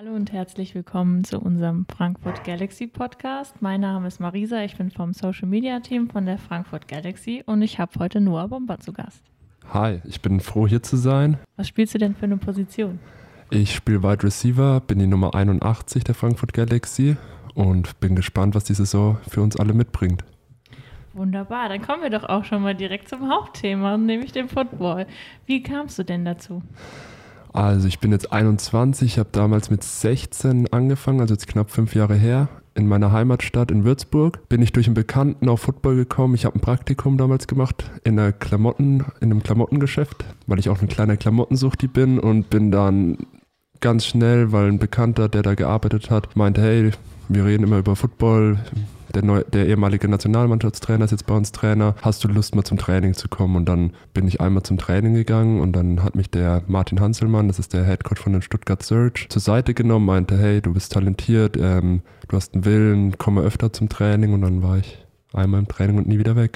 Hallo und herzlich willkommen zu unserem Frankfurt Galaxy Podcast. Mein Name ist Marisa, ich bin vom Social Media Team von der Frankfurt Galaxy und ich habe heute Noah Bomba zu Gast. Hi, ich bin froh hier zu sein. Was spielst du denn für eine Position? Ich spiele Wide Receiver, bin die Nummer 81 der Frankfurt Galaxy und bin gespannt, was die Saison für uns alle mitbringt. Wunderbar, dann kommen wir doch auch schon mal direkt zum Hauptthema, nämlich dem Football. Wie kamst du denn dazu? Also ich bin jetzt 21, ich habe damals mit 16 angefangen, also jetzt knapp 5 Jahre her. In meiner Heimatstadt in Würzburg bin ich durch einen Bekannten auf Football gekommen. Ich habe ein Praktikum damals gemacht in einem Klamottengeschäft, weil ich auch ein kleiner Klamottensuchti bin und bin dann ganz schnell, weil ein Bekannter, der da gearbeitet hat, meinte, hey, wir reden immer über Football. Der ehemalige Nationalmannschaftstrainer ist jetzt bei uns Trainer. Hast du Lust, mal zum Training zu kommen? Und dann bin ich einmal zum Training gegangen und dann hat mich der Martin Hanselmann, das ist der Headcoach von den Stuttgart Surge, zur Seite genommen, meinte, hey, du bist talentiert, du hast einen Willen, komme öfter zum Training. Und dann war ich einmal im Training und nie wieder weg.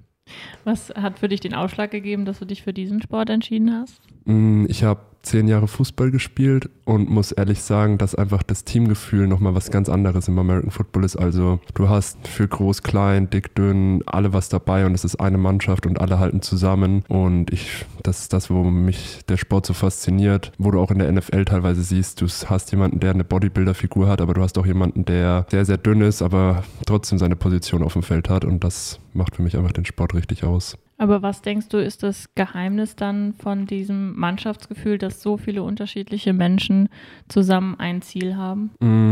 Was hat für dich den Ausschlag gegeben, dass du dich für diesen Sport entschieden hast? Ich habe 10 Jahre Fußball gespielt und muss ehrlich sagen, dass einfach das Teamgefühl nochmal was ganz anderes im American Football ist. Also du hast für groß, klein, dick, dünn, alle was dabei und es ist eine Mannschaft und alle halten zusammen. Und das ist das, wo mich der Sport so fasziniert, wo du auch in der NFL teilweise siehst, du hast jemanden, der eine Bodybuilder-Figur hat, aber du hast auch jemanden, der sehr, sehr dünn ist, aber trotzdem seine Position auf dem Feld hat und das macht für mich einfach den Sport richtig aus. Aber was denkst du, ist das Geheimnis dann von diesem Mannschaftsgefühl, dass so viele unterschiedliche Menschen zusammen ein Ziel haben?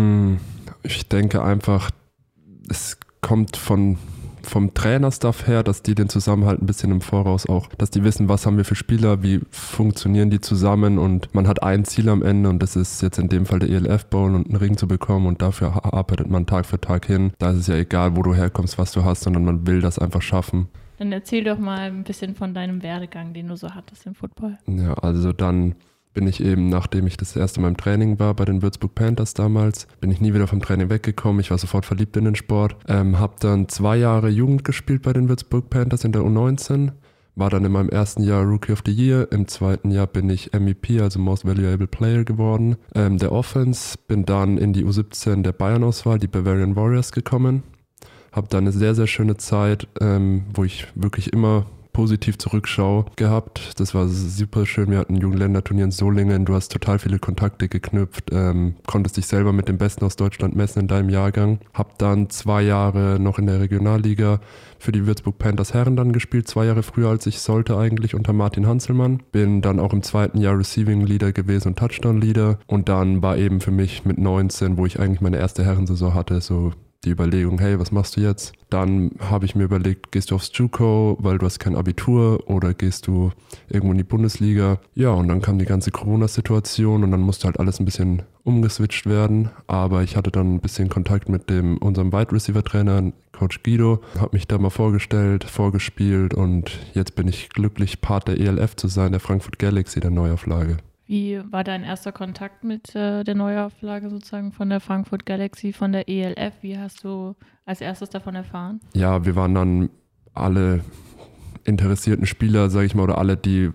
Ich denke einfach, es kommt vom Trainerstaff her, dass die den Zusammenhalt ein bisschen im Voraus auch, dass die wissen, was haben wir für Spieler, wie funktionieren die zusammen und man hat ein Ziel am Ende und das ist jetzt in dem Fall der ELF Bowl und einen Ring zu bekommen und dafür arbeitet man Tag für Tag hin. Da ist es ja egal, wo du herkommst, was du hast, sondern man will das einfach schaffen. Dann erzähl doch mal ein bisschen von deinem Werdegang, den du so hattest im Football. Ja, also dann bin ich eben, nachdem ich das erste Mal im Training war, bei den Würzburg Panthers damals, bin ich nie wieder vom Training weggekommen. Ich war sofort verliebt in den Sport. Habe dann 2 Jahre Jugend gespielt bei den Würzburg Panthers in der U19. War dann in meinem ersten Jahr Rookie of the Year. Im zweiten Jahr bin ich MEP, also Most Valuable Player geworden. Der Offense, bin dann in die U17 der Bayern-Auswahl, die Bavarian Warriors, gekommen. Habe da eine sehr, sehr schöne Zeit, wo ich wirklich immer positiv zurückschaue, gehabt. Das war super schön. Wir hatten ein Jugendländerturnier in Solingen. Du hast total viele Kontakte geknüpft, konntest dich selber mit dem Besten aus Deutschland messen in deinem Jahrgang. Hab dann 2 Jahre noch in der Regionalliga für die Würzburg Panthers Herren dann gespielt, 2 Jahre früher als ich sollte eigentlich, unter Martin Hanselmann. Bin dann auch im 2. Jahr Receiving Leader gewesen und Touchdown Leader. Und dann war eben für mich mit 19, wo ich eigentlich meine erste Herrensaison hatte, so die Überlegung, hey, was machst du jetzt? Dann habe ich mir überlegt, gehst du aufs JUCO, weil du hast kein Abitur, oder gehst du irgendwo in die Bundesliga? Ja, und dann kam die ganze Corona-Situation und dann musste halt alles ein bisschen umgeswitcht werden. Aber ich hatte dann ein bisschen Kontakt mit unserem Wide Receiver-Trainer, Coach Guido, habe mich da mal vorgespielt und jetzt bin ich glücklich, Part der ELF zu sein, der Frankfurt Galaxy, der Neuauflage. Wie war dein erster Kontakt mit der Neuauflage sozusagen von der Frankfurt Galaxy, von der ELF? Wie hast du als erstes davon erfahren? Ja, wir waren dann alle interessierten Spieler, sage ich mal, oder alle, die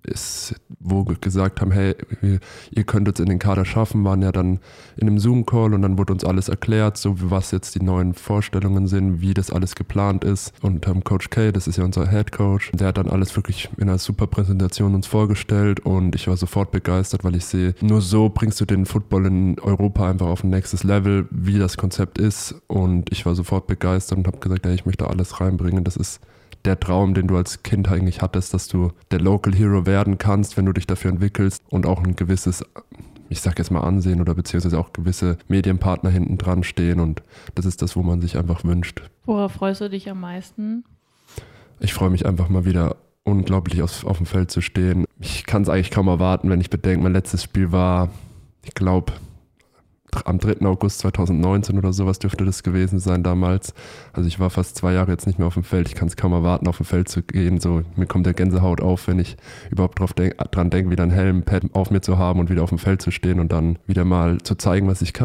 wo gesagt haben, hey, ihr könnt es in den Kader schaffen, waren ja dann in einem Zoom-Call und dann wurde uns alles erklärt, so was jetzt die neuen Vorstellungen sind, wie das alles geplant ist. Und Coach K, das ist ja unser Head Coach, der hat dann alles wirklich in einer super Präsentation uns vorgestellt und ich war sofort begeistert, weil ich sehe, nur so bringst du den Football in Europa einfach auf ein nächstes Level, wie das Konzept ist, und ich war sofort begeistert und habe gesagt, hey, ich möchte alles reinbringen, das ist der Traum, den du als Kind eigentlich hattest, dass du der Local Hero werden kannst, wenn du dich dafür entwickelst und auch ein gewisses, ich sag jetzt mal, Ansehen oder beziehungsweise auch gewisse Medienpartner hinten dran stehen, und das ist das, wo man sich einfach wünscht. Worauf freust du dich am meisten? Ich freue mich einfach mal wieder unglaublich auf dem Feld zu stehen. Ich kann es eigentlich kaum erwarten, wenn ich bedenke, mein letztes Spiel war, ich glaube, am 3. August 2019 oder sowas dürfte das gewesen sein damals. Also ich war fast 2 Jahre jetzt nicht mehr auf dem Feld. Ich kann es kaum erwarten, auf dem Feld zu gehen. So, mir kommt der Gänsehaut auf, wenn ich überhaupt dran denke, wieder einen Helm, Pad auf mir zu haben und wieder auf dem Feld zu stehen und dann wieder mal zu zeigen, was ich kann. Es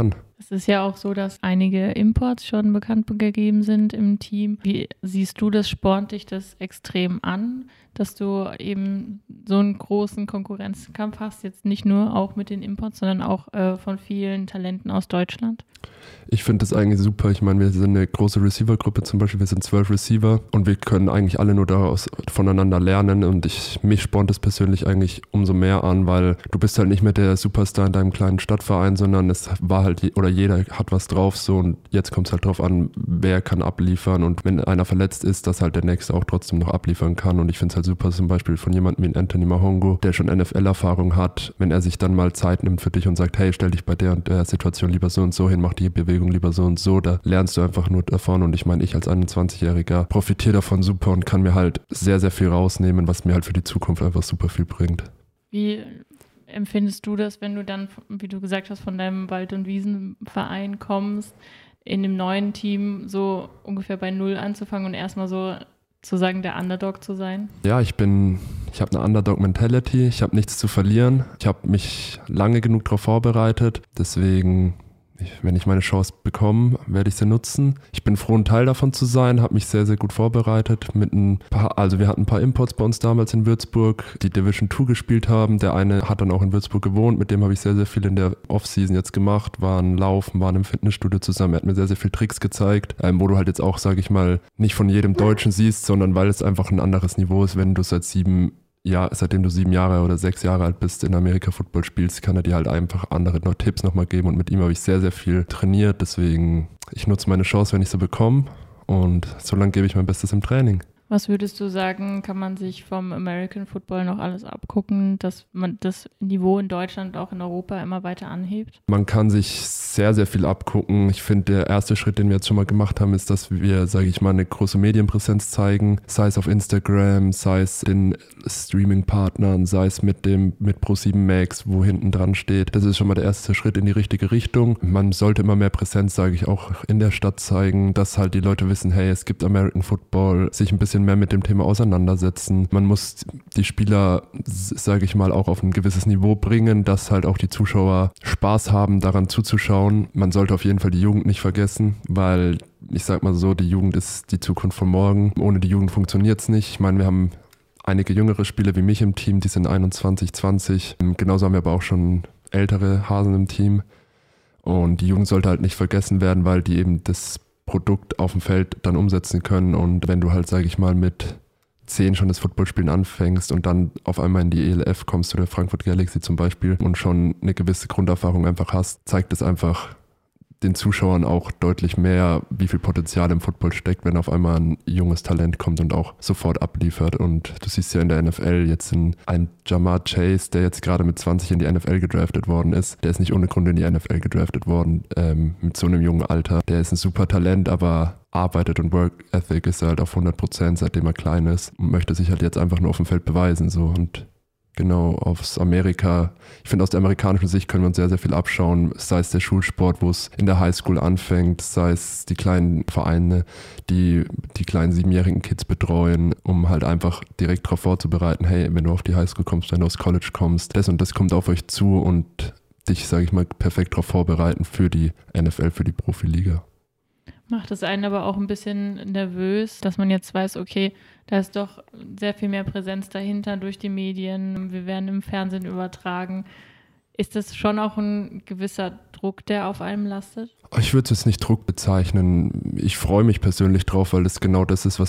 Es ist ja auch so, dass einige Imports schon bekannt gegeben sind im Team. Wie siehst du das? Spornt dich das extrem an, dass du eben so einen großen Konkurrenzkampf hast, jetzt nicht nur auch mit den Imports, sondern auch von vielen Talenten aus Deutschland? Ich finde das eigentlich super. Ich meine, wir sind eine große Receiver-Gruppe zum Beispiel. Wir sind 12 Receiver und wir können eigentlich alle nur daraus voneinander lernen. Und mich spornt das persönlich eigentlich umso mehr an, weil du bist halt nicht mehr der Superstar in deinem kleinen Stadtverein, sondern es war halt, oder jeder hat was drauf so und jetzt kommt es halt drauf an, wer kann abliefern und wenn einer verletzt ist, dass halt der Nächste auch trotzdem noch abliefern kann. Und ich finde es halt super zum Beispiel von jemandem wie Anthony Mahongo, der schon NFL-Erfahrung hat, wenn er sich dann mal Zeit nimmt für dich und sagt, hey, stell dich bei der und der Situation lieber so und so hin, mach die Bewegung lieber so und so, da lernst du einfach nur davon und ich meine, ich als 21-Jähriger profitiere davon super und kann mir halt sehr, sehr viel rausnehmen, was mir halt für die Zukunft einfach super viel bringt. Wie empfindest du das, wenn du dann, wie du gesagt hast, von deinem Wald- und Wiesenverein kommst, in dem neuen Team so ungefähr bei Null anzufangen und erstmal so sozusagen der Underdog zu sein? Ja, ich habe eine Underdog-Mentality, ich habe nichts zu verlieren, ich habe mich lange genug darauf vorbereitet, deswegen wenn ich meine Chance bekomme, werde ich sie nutzen. Ich bin froh, ein Teil davon zu sein, habe mich sehr, sehr gut vorbereitet mit wir hatten ein paar Imports bei uns damals in Würzburg, die Division 2 gespielt haben. Der eine hat dann auch in Würzburg gewohnt, mit dem habe ich sehr, sehr viel in der Offseason jetzt gemacht, waren laufen, waren im Fitnessstudio zusammen. Er hat mir sehr, sehr viele Tricks gezeigt, wo du halt jetzt auch, sage ich mal, nicht von jedem Deutschen siehst, sondern weil es einfach ein anderes Niveau ist, wenn du seitdem du 7 Jahre oder 6 Jahre alt bist, in Amerika Football spielst, kann er dir halt einfach andere Tipps nochmal geben und mit ihm habe ich sehr, sehr viel trainiert, deswegen ich nutze meine Chance, wenn ich sie bekomme und so lange gebe ich mein Bestes im Training. Was würdest du sagen, kann man sich vom American Football noch alles abgucken, dass man das Niveau in Deutschland und auch in Europa immer weiter anhebt? Man kann sich sehr, sehr viel abgucken. Ich finde, der erste Schritt, den wir jetzt schon mal gemacht haben, ist, dass wir, sage ich mal, eine große Medienpräsenz zeigen, sei es auf Instagram, sei es den Streaming-Partnern, sei es mit Pro7 Max, wo hinten dran steht. Das ist schon mal der erste Schritt in die richtige Richtung. Man sollte immer mehr Präsenz, sage ich, auch in der Stadt zeigen, dass halt die Leute wissen, hey, es gibt American Football, sich ein bisschen mehr mit dem Thema auseinandersetzen. Man muss die Spieler, sage ich mal, auch auf ein gewisses Niveau bringen, dass halt auch die Zuschauer Spaß haben, daran zuzuschauen. Man sollte auf jeden Fall die Jugend nicht vergessen, weil ich sag mal so, die Jugend ist die Zukunft von morgen. Ohne die Jugend funktioniert es nicht. Ich meine, wir haben einige jüngere Spieler wie mich im Team, die sind 21, 20. Genauso haben wir aber auch schon ältere Hasen im Team. Und die Jugend sollte halt nicht vergessen werden, weil die eben das Produkt auf dem Feld dann umsetzen können. Und wenn du halt, sage ich mal, mit 10 schon das Footballspielen anfängst und dann auf einmal in die ELF kommst, zu der Frankfurt Galaxy zum Beispiel, und schon eine gewisse Grunderfahrung einfach hast, zeigt es einfach den Zuschauern auch deutlich mehr, wie viel Potenzial im Football steckt, wenn auf einmal ein junges Talent kommt und auch sofort abliefert. Und du siehst ja in der NFL jetzt ein Jamar Chase, der jetzt gerade mit 20 in die NFL gedraftet worden ist. Der ist nicht ohne Grund in die NFL gedraftet worden, mit so einem jungen Alter. Der ist ein super Talent, aber arbeitet und Work Ethic ist halt auf 100%, seitdem er klein ist und möchte sich halt jetzt einfach nur auf dem Feld beweisen. So. Und genau, aus Amerika. Ich finde, aus der amerikanischen Sicht können wir uns sehr, sehr viel abschauen. Sei es der Schulsport, wo es in der Highschool anfängt, sei es die kleinen Vereine, die kleinen 7-jährigen Kids betreuen, um halt einfach direkt darauf vorzubereiten, hey, wenn du auf die Highschool kommst, wenn du aufs College kommst, das und das kommt auf euch zu und dich, sage ich mal, perfekt darauf vorbereiten für die NFL, für die Profiliga. Macht es einen aber auch ein bisschen nervös, dass man jetzt weiß, okay, da ist doch sehr viel mehr Präsenz dahinter durch die Medien, wir werden im Fernsehen übertragen. Ist das schon auch ein gewisser Druck, der auf einem lastet? Ich würde es jetzt nicht Druck bezeichnen. Ich freue mich persönlich drauf, weil das genau das ist,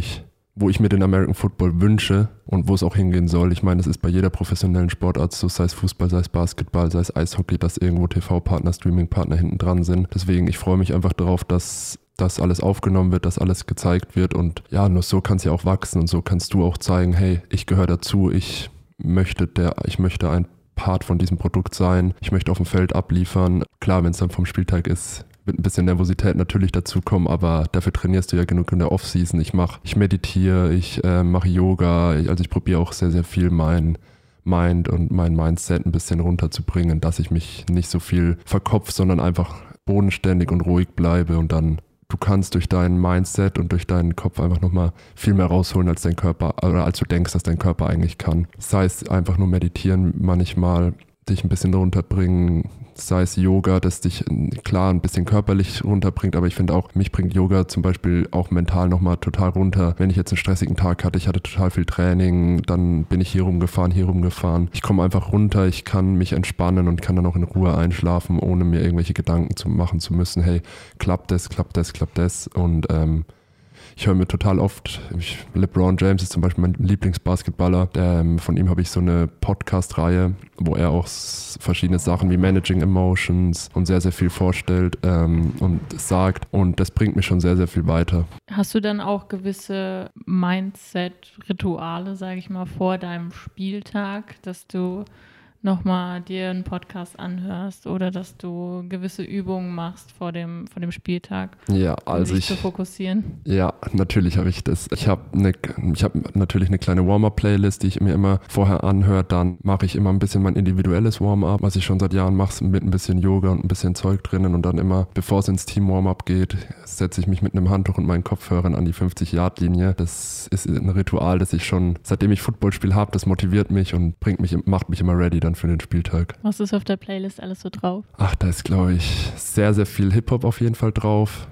wo ich mir den American Football wünsche und wo es auch hingehen soll. Ich meine, es ist bei jeder professionellen Sportart so, sei es Fußball, sei es Basketball, sei es Eishockey, dass irgendwo TV-Partner, Streaming-Partner hinten dran sind. Deswegen, ich freue mich einfach darauf, dass das alles aufgenommen wird, dass alles gezeigt wird und ja, nur so kann es ja auch wachsen und so kannst du auch zeigen, hey, ich gehöre dazu, ich möchte ein Part von diesem Produkt sein, ich möchte auf dem Feld abliefern. Klar, wenn es dann vom Spieltag ist, wird ein bisschen Nervosität natürlich dazukommen, aber dafür trainierst du ja genug in der Offseason. Ich meditiere, ich mache Yoga, ich probiere auch sehr, sehr viel mein Mind und mein Mindset ein bisschen runterzubringen, dass ich mich nicht so viel verkopfe, sondern einfach bodenständig und ruhig bleibe und dann du kannst durch dein Mindset und durch deinen Kopf einfach nochmal viel mehr rausholen als dein Körper oder als du denkst, dass dein Körper eigentlich kann. Das heißt, einfach nur meditieren manchmal, dich ein bisschen runterbringen, sei es Yoga, das dich klar ein bisschen körperlich runterbringt, aber ich finde auch, mich bringt Yoga zum Beispiel auch mental nochmal total runter. Wenn ich jetzt einen stressigen Tag hatte, ich hatte total viel Training, dann bin ich hier rumgefahren. Ich komme einfach runter, ich kann mich entspannen und kann dann auch in Ruhe einschlafen, ohne mir irgendwelche Gedanken machen zu müssen, hey, klappt das? Und ich höre mir total oft, LeBron James ist zum Beispiel mein Lieblingsbasketballer, von ihm habe ich so eine Podcast-Reihe, wo er auch verschiedene Sachen wie Managing Emotions und sehr, sehr viel vorstellt und sagt, und das bringt mich schon sehr, sehr viel weiter. Hast du dann auch gewisse Mindset-Rituale, sage ich mal, vor deinem Spieltag, dass du nochmal dir einen Podcast anhörst oder dass du gewisse Übungen machst vor dem Spieltag, ja, um dich zu fokussieren? Ja, natürlich habe ich das. Ich habe natürlich eine kleine Warm-Up-Playlist, die ich mir immer vorher anhöre. Dann mache ich immer ein bisschen mein individuelles Warm-Up, was ich schon seit Jahren mache, mit ein bisschen Yoga und ein bisschen Zeug drinnen. Und dann immer, bevor es ins Team-Warm-Up geht, setze ich mich mit einem Handtuch und meinen Kopfhörern an die 50-Yard-Linie. Das ist ein Ritual, das ich schon, seitdem ich Football-Spiel habe, das motiviert mich und macht mich immer ready dann für den Spieltag. Was ist auf der Playlist alles so drauf? Ach, da ist, glaube ich, sehr, sehr viel Hip-Hop auf jeden Fall drauf.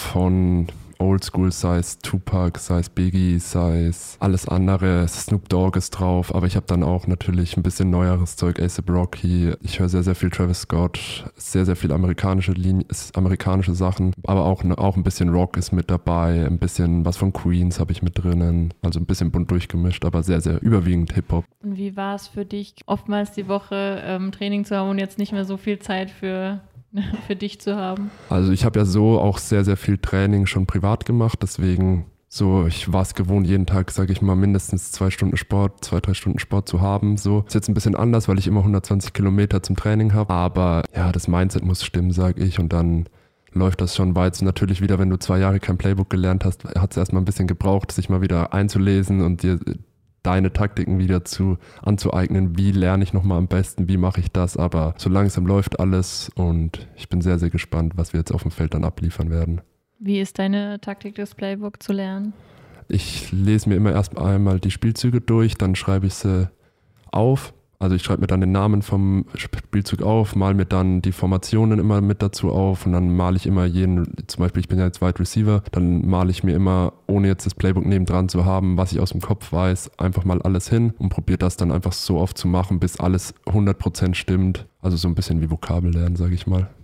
Von Oldschool, sei es Tupac, sei es Biggie, sei es alles andere. Snoop Dogg ist drauf, aber ich habe dann auch natürlich ein bisschen neueres Zeug, A$AP Rocky. Ich höre sehr, sehr viel Travis Scott, sehr, sehr viel amerikanische Sachen, aber auch ein bisschen Rock ist mit dabei, ein bisschen was von Queens habe ich mit drinnen, also ein bisschen bunt durchgemischt, aber sehr, sehr überwiegend Hip-Hop. Und wie war es für dich, oftmals die Woche Training zu haben und jetzt nicht mehr so viel Zeit für dich zu haben? Also ich habe ja so auch sehr, sehr viel Training schon privat gemacht, deswegen ich war es gewohnt, jeden Tag, sage ich mal, mindestens 2 Stunden Sport, 2-3 Stunden Sport zu haben. So ist jetzt ein bisschen anders, weil ich immer 120 Kilometer zum Training habe, aber ja, das Mindset muss stimmen, sage ich, und dann läuft das schon weit. So natürlich wieder, wenn du 2 Jahre kein Playbook gelernt hast, hat es erstmal ein bisschen gebraucht, sich mal wieder einzulesen und dir deine Taktiken wieder anzueignen. Wie lerne ich nochmal am besten? Wie mache ich das? Aber so langsam läuft alles und ich bin sehr, sehr gespannt, was wir jetzt auf dem Feld dann abliefern werden. Wie ist deine Taktik, das Playbook zu lernen? Ich lese mir immer erst einmal die Spielzüge durch, dann schreibe ich sie auf. Also ich schreibe mir dann den Namen vom Spielzug auf, male mir dann die Formationen immer mit dazu auf und dann male ich immer zum Beispiel ich bin ja jetzt Wide Receiver, dann male ich mir immer, ohne jetzt das Playbook nebendran zu haben, was ich aus dem Kopf weiß, einfach mal alles hin und probiere das dann einfach so oft zu machen, bis alles 100% stimmt. Also so ein bisschen wie Vokabel lernen, sage ich mal.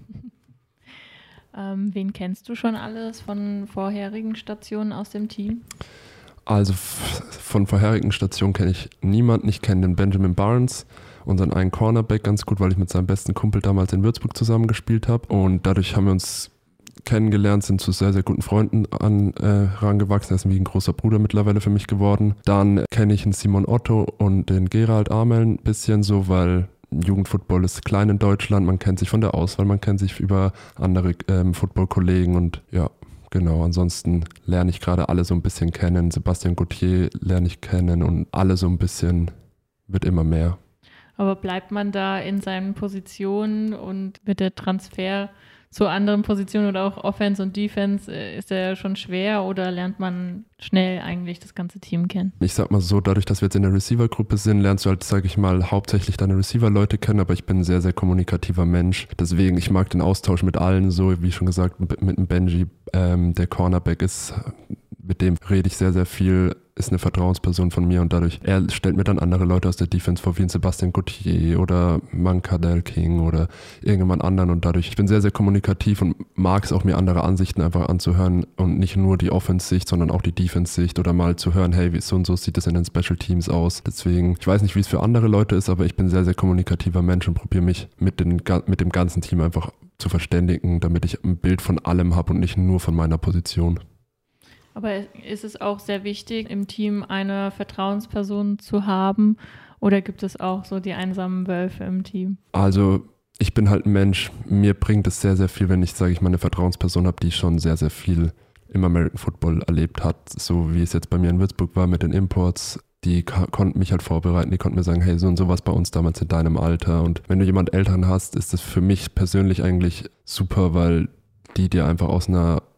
Wen kennst du schon alles von vorherigen Stationen aus dem Team? Also von vorherigen Stationen kenne ich niemanden. Ich kenne den Benjamin Barnes, unseren einen Cornerback, ganz gut, weil ich mit seinem besten Kumpel damals in Würzburg zusammen gespielt habe. Und dadurch haben wir uns kennengelernt, sind zu sehr, sehr guten Freunden herangewachsen. Er ist wie ein großer Bruder mittlerweile für mich geworden. Dann kenne ich den Simon Otto und den Gerald Amel ein bisschen so, weil Jugendfootball ist klein in Deutschland. Man kennt sich von der Auswahl, man kennt sich über andere Football-Kollegen und ja. Genau, ansonsten lerne ich gerade alle so ein bisschen kennen. Sebastian Gauthier lerne ich kennen und alle so ein bisschen, wird immer mehr. Aber bleibt man da in seinen Positionen und wird der Transfer zu anderen Positionen oder auch Offense und Defense, ist der schon schwer oder lernt man schnell eigentlich das ganze Team kennen? Ich sag mal so, dadurch, dass wir jetzt in der Receiver-Gruppe sind, lernst du halt, sage ich mal, hauptsächlich deine Receiver-Leute kennen, aber ich bin ein sehr, sehr kommunikativer Mensch. Deswegen, ich mag den Austausch mit allen, so wie schon gesagt, mit dem Benji, der Cornerback ist, mit dem rede ich sehr, sehr viel, ist eine Vertrauensperson von mir und dadurch, er stellt mir dann andere Leute aus der Defense vor, wie ein Sebastian Gauthier oder Mankadel King oder irgendjemand anderen und dadurch, ich bin sehr, sehr kommunikativ und mag es auch, mir andere Ansichten einfach anzuhören und nicht nur die Offense-Sicht, sondern auch die Defense-Sicht oder mal zu hören, hey, so und so sieht das in den Special Teams aus. Deswegen, ich weiß nicht, wie es für andere Leute ist, aber ich bin ein sehr, sehr kommunikativer Mensch und probiere mich mit dem ganzen Team einfach zu verständigen, damit ich ein Bild von allem habe und nicht nur von meiner Position. Aber ist es auch sehr wichtig, im Team eine Vertrauensperson zu haben oder gibt es auch so die einsamen Wölfe im Team? Also ich bin halt ein Mensch, mir bringt es sehr, sehr viel, wenn ich, sage ich mal, eine Vertrauensperson habe, die schon sehr, sehr viel im American Football erlebt hat, so wie es jetzt bei mir in Würzburg war mit den Imports. Die konnten mich halt vorbereiten, die konnten mir sagen, hey, so und so was bei uns damals in deinem Alter. Und wenn du jemand Älteren hast, ist das für mich persönlich eigentlich super, weil die dir einfach aus einer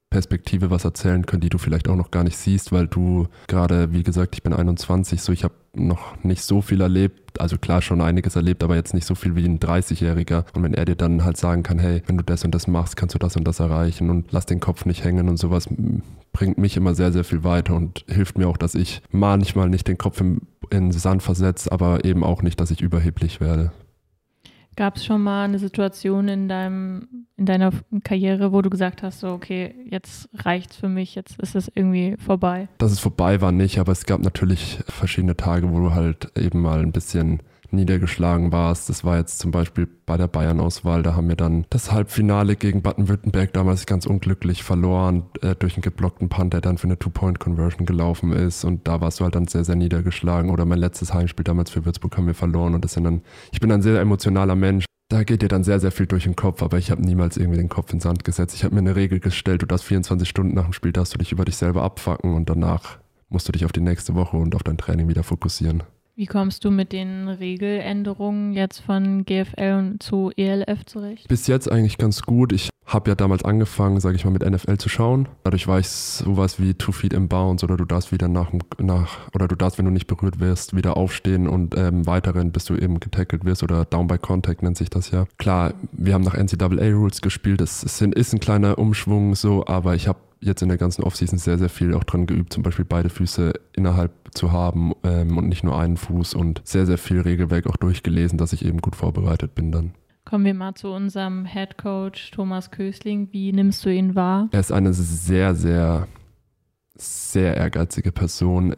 Perspektive was erzählen können, die du vielleicht auch noch gar nicht siehst, weil du gerade, wie gesagt, ich bin 21, so ich habe noch nicht so viel erlebt, also klar schon einiges erlebt, aber jetzt nicht so viel wie ein 30-Jähriger. Und wenn er dir dann halt sagen kann, hey, wenn du das und das machst, kannst du das und das erreichen und lass den Kopf nicht hängen und sowas, bringt mich immer sehr, sehr viel weiter und hilft mir auch, dass ich manchmal nicht den Kopf in den Sand versetze, aber eben auch nicht, dass ich überheblich werde. Gab es schon mal eine Situation in deiner Karriere, wo du gesagt hast, so okay, jetzt reicht's für mich, jetzt ist es irgendwie vorbei? Dass es vorbei war nicht, aber es gab natürlich verschiedene Tage, wo du halt eben mal ein bisschen niedergeschlagen warst. Das war jetzt zum Beispiel bei der Bayern-Auswahl, da haben wir dann das Halbfinale gegen Baden-Württemberg damals ganz unglücklich verloren, durch einen geblockten Punt, der dann für eine Two-Point-Conversion gelaufen ist und da warst du halt dann sehr, sehr niedergeschlagen. Oder mein letztes Heimspiel damals für Würzburg haben wir verloren und ich bin ein sehr emotionaler Mensch. Da geht dir dann sehr, sehr viel durch den Kopf, aber ich habe niemals irgendwie den Kopf in den Sand gesetzt. Ich habe mir eine Regel gestellt, du darfst 24 Stunden nach dem Spiel, darfst du dich über dich selber abfucken und danach musst du dich auf die nächste Woche und auf dein Training wieder fokussieren. Wie kommst du mit den Regeländerungen jetzt von GFL zu ELF zurecht? Bis jetzt eigentlich ganz gut. Ich habe ja damals angefangen, sage ich mal, mit NFL zu schauen. Dadurch war ich sowas wie 2 Feet in Bounds oder du darfst wieder oder du darfst, wenn du nicht berührt wirst, wieder aufstehen und weiterrennen, bis du eben getackelt wirst oder Down by Contact nennt sich das ja. Klar, wir haben nach NCAA-Rules gespielt. Ist ein kleiner Umschwung so, aber ich habe jetzt in der ganzen Offseason sehr, sehr viel auch dran geübt, zum Beispiel beide Füße innerhalb zu haben und nicht nur einen Fuß und sehr, sehr viel Regelwerk auch durchgelesen, dass ich eben gut vorbereitet bin dann. Kommen wir mal zu unserem Head Coach Thomas Kösling. Wie nimmst du ihn wahr? Er ist eine sehr, sehr, sehr ehrgeizige Person.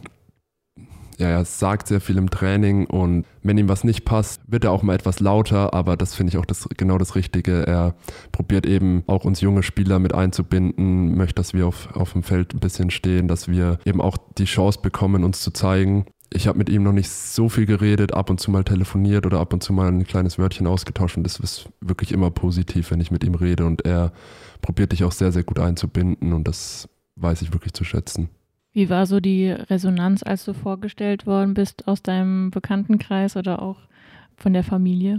Er sagt sehr viel im Training und wenn ihm was nicht passt, wird er auch mal etwas lauter, aber das finde ich auch genau das Richtige. Er probiert eben auch uns junge Spieler mit einzubinden, möchte, dass wir auf dem Feld ein bisschen stehen, dass wir eben auch die Chance bekommen, uns zu zeigen. Ich habe mit ihm noch nicht so viel geredet, ab und zu mal telefoniert oder ab und zu mal ein kleines Wörtchen ausgetauscht und das ist wirklich immer positiv, wenn ich mit ihm rede und er probiert dich auch sehr, sehr gut einzubinden und das weiß ich wirklich zu schätzen. Wie war so die Resonanz, als du vorgestellt worden bist aus deinem Bekanntenkreis oder auch von der Familie?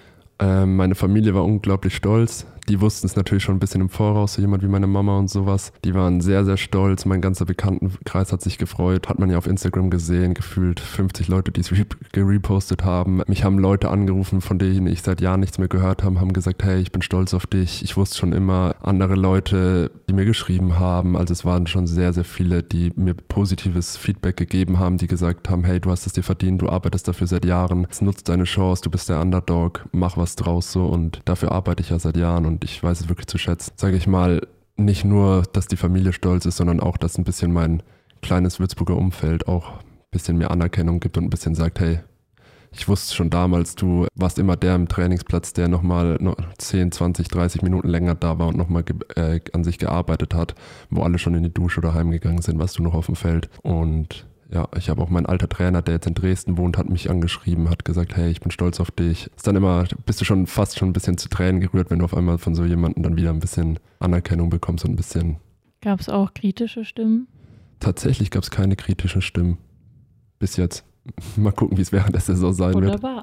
Meine Familie war unglaublich stolz. Die wussten es natürlich schon ein bisschen im Voraus, so jemand wie meine Mama und sowas. Die waren sehr, sehr stolz. Mein ganzer Bekanntenkreis hat sich gefreut. Hat man ja auf Instagram gesehen, gefühlt 50 Leute, die es gerepostet haben. Mich haben Leute angerufen, von denen ich seit Jahren nichts mehr gehört habe, haben gesagt, hey, ich bin stolz auf dich. Ich wusste schon immer, andere Leute, die mir geschrieben haben. Also es waren schon sehr, sehr viele, die mir positives Feedback gegeben haben, die gesagt haben, hey, du hast es dir verdient, du arbeitest dafür seit Jahren. Es nutzt deine Chance, du bist der Underdog, mach was draus so und dafür arbeite ich ja seit Jahren und ich weiß es wirklich zu schätzen. Sage ich mal, nicht nur, dass die Familie stolz ist, sondern auch, dass ein bisschen mein kleines Würzburger Umfeld auch ein bisschen mehr Anerkennung gibt und ein bisschen sagt, hey, ich wusste schon damals, du warst immer der im Trainingsplatz, der nochmal 10, 20, 30 Minuten länger da war und nochmal an sich gearbeitet hat, wo alle schon in die Dusche oder heimgegangen sind, warst du noch auf dem Feld. Und ja, ich habe auch meinen alter Trainer, der jetzt in Dresden wohnt, hat mich angeschrieben, hat gesagt, hey, ich bin stolz auf dich. Ist dann immer, bist du schon fast ein bisschen zu Tränen gerührt, wenn du auf einmal von so jemandem dann wieder ein bisschen Anerkennung bekommst und ein bisschen. Gab es auch kritische Stimmen? Tatsächlich gab es keine kritischen Stimmen. Bis jetzt. Mal gucken, wie es während der Saison sein wird. Wunderbar.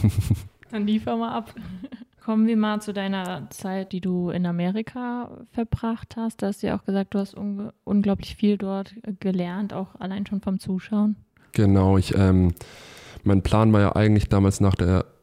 Dann liefer mal ab. Kommen wir mal zu deiner Zeit, die du in Amerika verbracht hast. Da hast du ja auch gesagt, du hast unglaublich viel dort gelernt, auch allein schon vom Zuschauen. Genau, mein Plan war ja eigentlich damals nach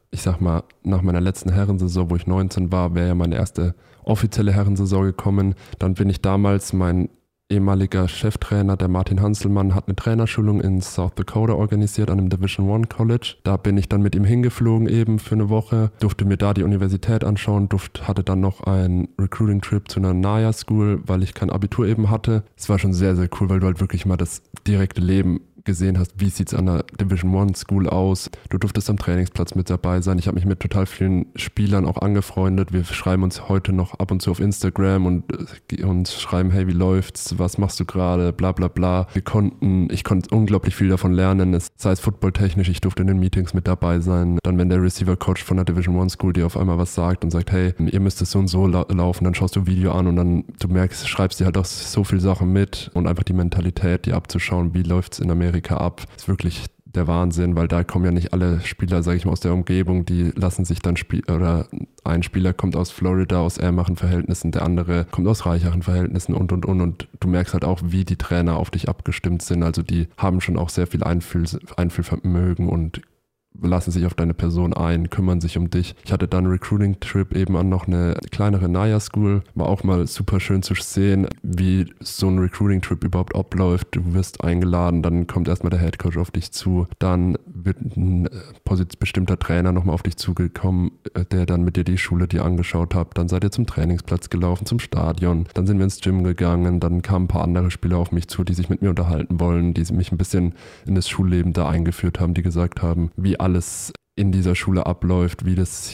meiner letzten Herrensaison, wo ich 19 war, wäre ja meine erste offizielle Herrensaison gekommen. Dann bin ich damals, mein ehemaliger Cheftrainer, der Martin Hanselmann, hat eine Trainerschulung in South Dakota organisiert an einem Division I College. Da bin ich dann mit ihm hingeflogen eben für eine Woche, durfte mir da die Universität anschauen, hatte dann noch einen Recruiting-Trip zu einer NAIA School, weil ich kein Abitur eben hatte. Es war schon sehr, sehr cool, weil du halt wirklich mal das direkte Leben gesehen hast, wie sieht es an der Division I School aus. Du durftest am Trainingsplatz mit dabei sein. Ich habe mich mit total vielen Spielern auch angefreundet. Wir schreiben uns heute noch ab und zu auf Instagram und schreiben, hey, wie läuft's? Was machst du gerade? Bla bla bla. Ich konnte unglaublich viel davon lernen. Sei es footballtechnisch, ich durfte in den Meetings mit dabei sein. Dann, wenn der Receiver-Coach von der Division I School dir auf einmal was sagt und sagt, hey, ihr müsst es so und so laufen, dann schaust du ein Video an und dann, du merkst, schreibst dir halt auch so viele Sachen mit und einfach die Mentalität, dir abzuschauen, wie läuft's in Amerika ab, ist wirklich der Wahnsinn, weil da kommen ja nicht alle Spieler, sage ich mal, aus der Umgebung, die lassen sich dann oder ein Spieler kommt aus Florida, aus ärmeren Verhältnissen, der andere kommt aus reicheren Verhältnissen und du merkst halt auch, wie die Trainer auf dich abgestimmt sind, also die haben schon auch sehr viel Einfühlvermögen und lassen sich auf deine Person ein, kümmern sich um dich. Ich hatte dann einen Recruiting-Trip eben an noch eine kleinere Naya-School. War auch mal super schön zu sehen, wie so ein Recruiting-Trip überhaupt abläuft. Du wirst eingeladen, dann kommt erstmal der Headcoach auf dich zu, dann wird ein bestimmter Trainer nochmal auf dich zugekommen, der dann mit dir die Schule dir angeschaut hat. Dann seid ihr zum Trainingsplatz gelaufen, zum Stadion. Dann sind wir ins Gym gegangen. Dann kamen ein paar andere Spieler auf mich zu, die sich mit mir unterhalten wollen, die mich ein bisschen in das Schulleben da eingeführt haben, die gesagt haben, wie alles in dieser Schule abläuft,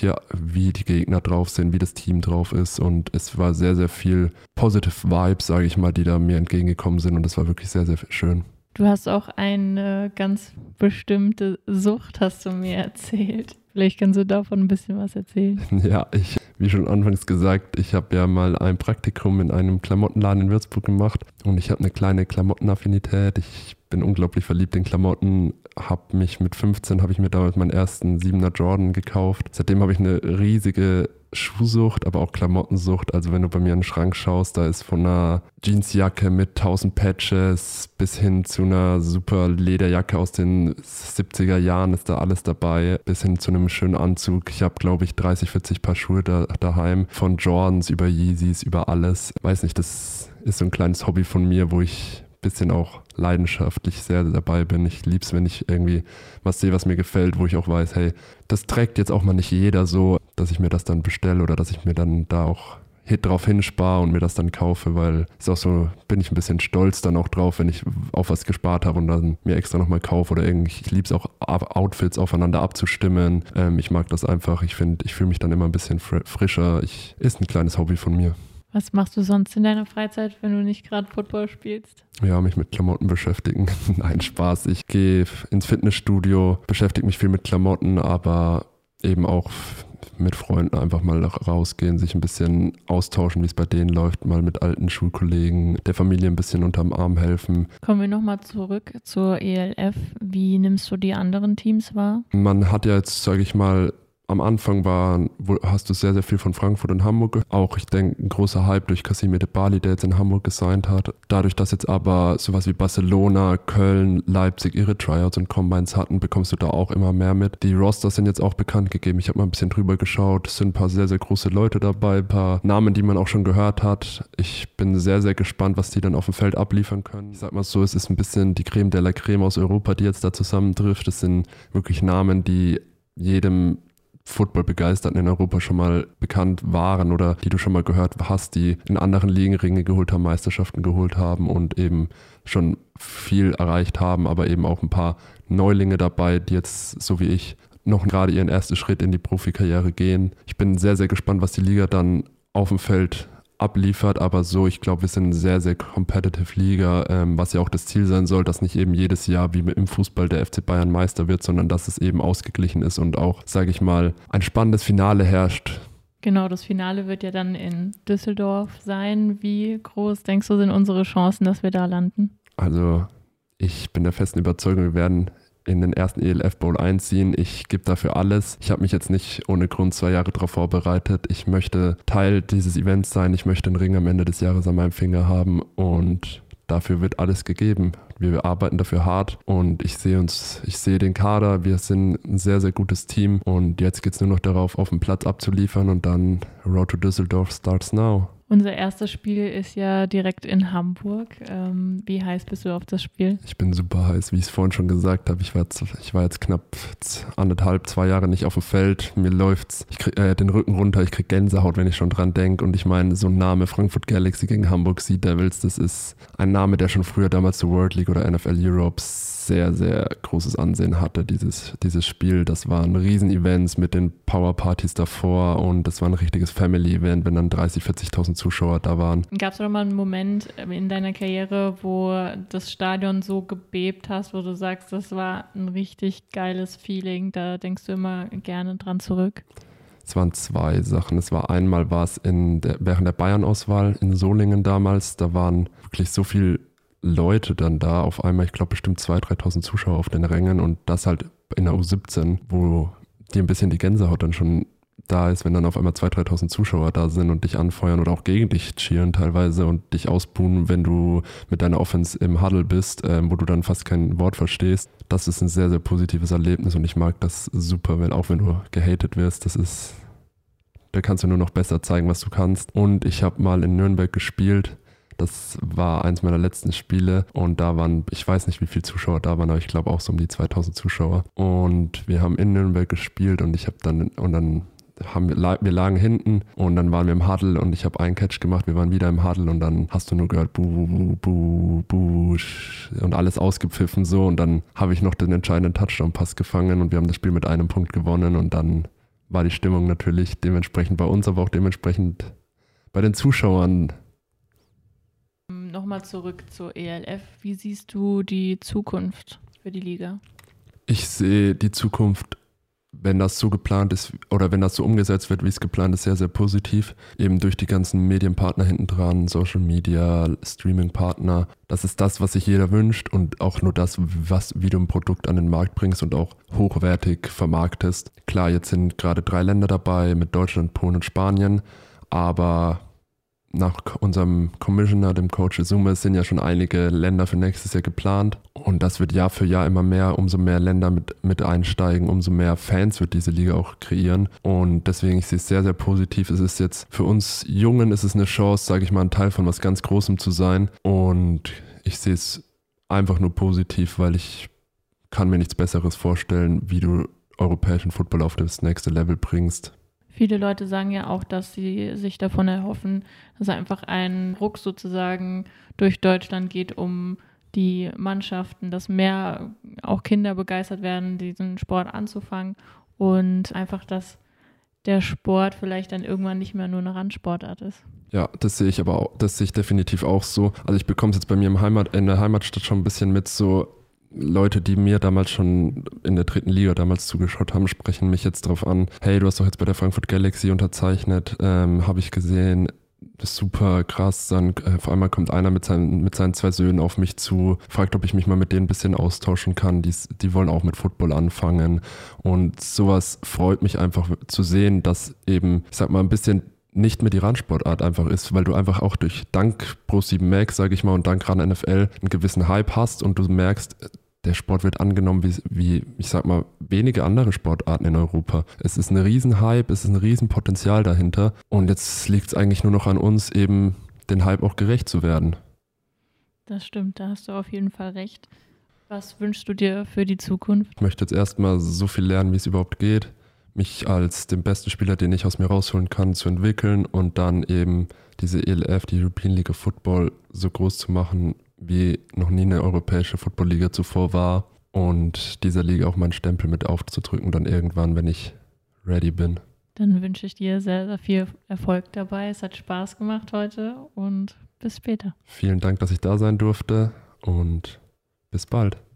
wie die Gegner drauf sind, wie das Team drauf ist, und es war sehr, sehr viel Positive Vibes, sage ich mal, die da mir entgegengekommen sind, und das war wirklich sehr, sehr schön. Du hast auch eine ganz bestimmte Sucht, hast du mir erzählt. Vielleicht kannst du davon ein bisschen was erzählen. Ja, wie schon anfangs gesagt, ich habe ja mal ein Praktikum in einem Klamottenladen in Würzburg gemacht und ich habe eine kleine Klamottenaffinität. Ich bin unglaublich verliebt in Klamotten, mit 15 habe ich mir damals meinen ersten 7er Jordan gekauft. Seitdem habe ich eine riesige Schuhsucht, aber auch Klamottensucht. Also wenn du bei mir in den Schrank schaust, da ist von einer Jeansjacke mit 1000 Patches bis hin zu einer super Lederjacke aus den 70er Jahren ist da alles dabei, bis hin zu einem schönen Anzug. Ich habe, glaube ich, 30, 40 Paar Schuhe daheim, von Jordans über Yeezys, über alles. Weiß nicht, das ist so ein kleines Hobby von mir, wo ich bisschen auch leidenschaftlich sehr dabei bin. Ich liebe es, wenn ich irgendwie was sehe, was mir gefällt, wo ich auch weiß, hey, das trägt jetzt auch mal nicht jeder so, dass ich mir das dann bestelle oder dass ich mir dann da auch drauf hinspare und mir das dann kaufe, weil es auch so, bin ich ein bisschen stolz dann auch drauf, wenn ich auf was gespart habe und dann mir extra nochmal kaufe oder ich liebe es auch, Outfits aufeinander abzustimmen. Ich mag das einfach. Ich fühle mich dann immer ein bisschen frischer. Ist ein kleines Hobby von mir. Was machst du sonst in deiner Freizeit, wenn du nicht gerade Football spielst? Ja, mich mit Klamotten beschäftigen. Nein, Spaß. Ich gehe ins Fitnessstudio, beschäftige mich viel mit Klamotten, aber eben auch mit Freunden einfach mal rausgehen, sich ein bisschen austauschen, wie es bei denen läuft, mal mit alten Schulkollegen, der Familie ein bisschen unterm Arm helfen. Kommen wir nochmal zurück zur ELF. Wie nimmst du die anderen Teams wahr? Man hat ja jetzt, sage ich mal, am Anfang hast du sehr, sehr viel von Frankfurt und Hamburg. Auch, ich denke, ein großer Hype durch Kassim Edebali, der jetzt in Hamburg gesigned hat. Dadurch, dass jetzt aber sowas wie Barcelona, Köln, Leipzig ihre Tryouts und Combines hatten, bekommst du da auch immer mehr mit. Die Rosters sind jetzt auch bekannt gegeben. Ich habe mal ein bisschen drüber geschaut. Es sind ein paar sehr, sehr große Leute dabei, ein paar Namen, die man auch schon gehört hat. Ich bin sehr, sehr gespannt, was die dann auf dem Feld abliefern können. Ich sag mal so, es ist ein bisschen die Creme de la Creme aus Europa, die jetzt da zusammentrifft. Es sind wirklich Namen, die jedem Football-Begeisterten in Europa schon mal bekannt waren oder die du schon mal gehört hast, die in anderen Ligen Ringe geholt haben, Meisterschaften geholt haben und eben schon viel erreicht haben, aber eben auch ein paar Neulinge dabei, die jetzt, so wie ich, noch gerade ihren ersten Schritt in die Profikarriere gehen. Ich bin sehr, sehr gespannt, was die Liga dann auf dem Feld abliefert, aber so, ich glaube, wir sind eine sehr, sehr competitive Liga, was ja auch das Ziel sein soll, dass nicht eben jedes Jahr wie im Fußball der FC Bayern Meister wird, sondern dass es eben ausgeglichen ist und auch, sage ich mal, ein spannendes Finale herrscht. Genau, das Finale wird ja dann in Düsseldorf sein. Wie groß, denkst du, sind unsere Chancen, dass wir da landen? Also, ich bin der festen Überzeugung, wir werden in den ersten ELF Bowl einziehen. Ich gebe dafür alles. Ich habe mich jetzt nicht ohne Grund 2 Jahre darauf vorbereitet. Ich möchte Teil dieses Events sein. Ich möchte einen Ring am Ende des Jahres an meinem Finger haben und dafür wird alles gegeben. Wir arbeiten dafür hart und ich sehe den Kader. Wir sind ein sehr, sehr gutes Team und jetzt geht es nur noch darauf, auf dem Platz abzuliefern und dann Road to Düsseldorf starts now. Unser erstes Spiel ist ja direkt in Hamburg. Wie heiß bist du auf das Spiel? Ich bin super heiß, wie ich es vorhin schon gesagt habe. Ich war jetzt knapp 2 Jahre nicht auf dem Feld. Mir läuft's, ich krieg den Rücken runter, ich krieg Gänsehaut, wenn ich schon dran denke. Und ich meine, so ein Name Frankfurt Galaxy gegen Hamburg Sea Devils, das ist ein Name, der schon früher damals zur World League oder NFL Europe sehr, sehr großes Ansehen hatte, dieses Spiel. Das waren Riesen-Events mit den Power-Partys davor und das war ein richtiges Family-Event, wenn dann 30.000, 40.000 Zuschauer da waren. Gab es noch mal einen Moment in deiner Karriere, wo das Stadion so gebebt hast, wo du sagst, das war ein richtig geiles Feeling, da denkst du immer gerne dran zurück? Es waren 2 Sachen. Einmal war es während der Bayern-Auswahl in Solingen damals, da waren wirklich so viel Leute dann da auf einmal, ich glaube bestimmt 2.000, 3.000 Zuschauer auf den Rängen und das halt in der U17, wo dir ein bisschen die Gänsehaut dann schon da ist, wenn dann auf einmal 2.000, 3.000 Zuschauer da sind und dich anfeuern oder auch gegen dich cheeren teilweise und dich ausbuhen, wenn du mit deiner Offense im Huddle bist, wo du dann fast kein Wort verstehst. Das ist ein sehr, sehr positives Erlebnis und ich mag das super, auch wenn du gehatet wirst, da kannst du nur noch besser zeigen, was du kannst. Und ich habe mal in Nürnberg gespielt. Das war eins meiner letzten Spiele und da waren, ich weiß nicht, wie viele Zuschauer da waren, aber ich glaube auch so um die 2.000 Zuschauer. Und wir haben in Nürnberg gespielt und wir lagen hinten und dann waren wir im Huddle und ich habe einen Catch gemacht, wir waren wieder im Huddle und dann hast du nur gehört, buh, buh, buh, buh, und alles ausgepfiffen so und dann habe ich noch den entscheidenden Touchdown-Pass gefangen und wir haben das Spiel mit einem Punkt gewonnen und dann war die Stimmung natürlich dementsprechend bei uns, aber auch dementsprechend bei den Zuschauern. Nochmal zurück zur ELF. Wie siehst du die Zukunft für die Liga? Ich sehe die Zukunft, wenn das so geplant ist oder wenn das so umgesetzt wird, wie es geplant ist, sehr, sehr positiv. Eben durch die ganzen Medienpartner hinten dran, Social Media, Streaming-Partner. Das ist das, was sich jeder wünscht und auch nur das, wie du ein Produkt an den Markt bringst und auch hochwertig vermarktest. Klar, jetzt sind gerade 3 Länder dabei mit Deutschland, Polen und Spanien, aber nach unserem Commissioner, dem Coach Izume, sind ja schon einige Länder für nächstes Jahr geplant und das wird Jahr für Jahr immer mehr, umso mehr Länder mit einsteigen, umso mehr Fans wird diese Liga auch kreieren und deswegen, ich sehe es sehr, sehr positiv. Es ist jetzt für uns Jungen, ist es eine Chance, sage ich mal, ein Teil von was ganz Großem zu sein und ich sehe es einfach nur positiv, weil ich kann mir nichts Besseres vorstellen, wie du europäischen Football auf das nächste Level bringst. Viele Leute sagen ja auch, dass sie sich davon erhoffen, dass einfach ein Ruck sozusagen durch Deutschland geht, um die Mannschaften, dass mehr auch Kinder begeistert werden, diesen Sport anzufangen und einfach, dass der Sport vielleicht dann irgendwann nicht mehr nur eine Randsportart ist. Ja, das sehe ich aber auch, das sehe ich definitiv auch so. Also ich bekomme es jetzt bei mir in der Heimatstadt schon ein bisschen mit so Leute, die mir damals schon in der 3. Liga damals zugeschaut haben, sprechen mich jetzt drauf an. Hey, du hast doch jetzt bei der Frankfurt Galaxy unterzeichnet, habe ich gesehen, das ist super krass. Dann auf einmal kommt einer mit seinen 2 Söhnen auf mich zu, fragt, ob ich mich mal mit denen ein bisschen austauschen kann. Die wollen auch mit Football anfangen und sowas freut mich einfach zu sehen, dass eben, ich sag mal, ein bisschen nicht mehr die Randsportart einfach ist, weil du einfach auch dank Pro7 Max, sage ich mal, und dank ran NFL einen gewissen Hype hast und du merkst, der Sport wird angenommen wie, ich sag mal, wenige andere Sportarten in Europa. Es ist ein Riesenhype, es ist ein Riesenpotenzial dahinter und jetzt liegt es eigentlich nur noch an uns, eben den Hype auch gerecht zu werden. Das stimmt, da hast du auf jeden Fall recht. Was wünschst du dir für die Zukunft? Ich möchte jetzt erstmal so viel lernen, wie es überhaupt geht, mich als den besten Spieler, den ich aus mir rausholen kann, zu entwickeln und dann eben diese ELF, die European League of Football, so groß zu machen, wie noch nie eine europäische Football-Liga zuvor war und dieser Liga auch meinen Stempel mit aufzudrücken, dann irgendwann, wenn ich ready bin. Dann wünsche ich dir sehr, sehr viel Erfolg dabei. Es hat Spaß gemacht heute und bis später. Vielen Dank, dass ich da sein durfte und bis bald.